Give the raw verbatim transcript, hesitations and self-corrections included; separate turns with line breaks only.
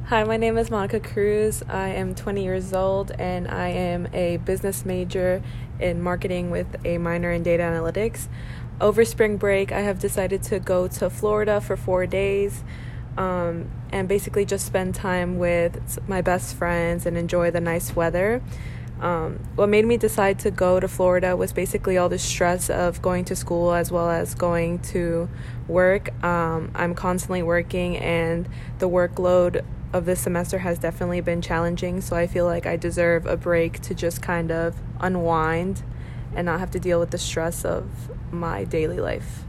Hi, my name is Monica Cruz. I am twenty years old and I am a business major in marketing with a minor in data analytics. Over spring break, I have decided to go to Florida for four days um, and basically just spend time with my best friends and enjoy the nice weather. Um, what made me decide to go to Florida was basically all the stress of going to school as well as going to work. Um, I'm constantly working and the workload of this semester has definitely been challenging, so I feel like I deserve a break to just kind of unwind and not have to deal with the stress of my daily life.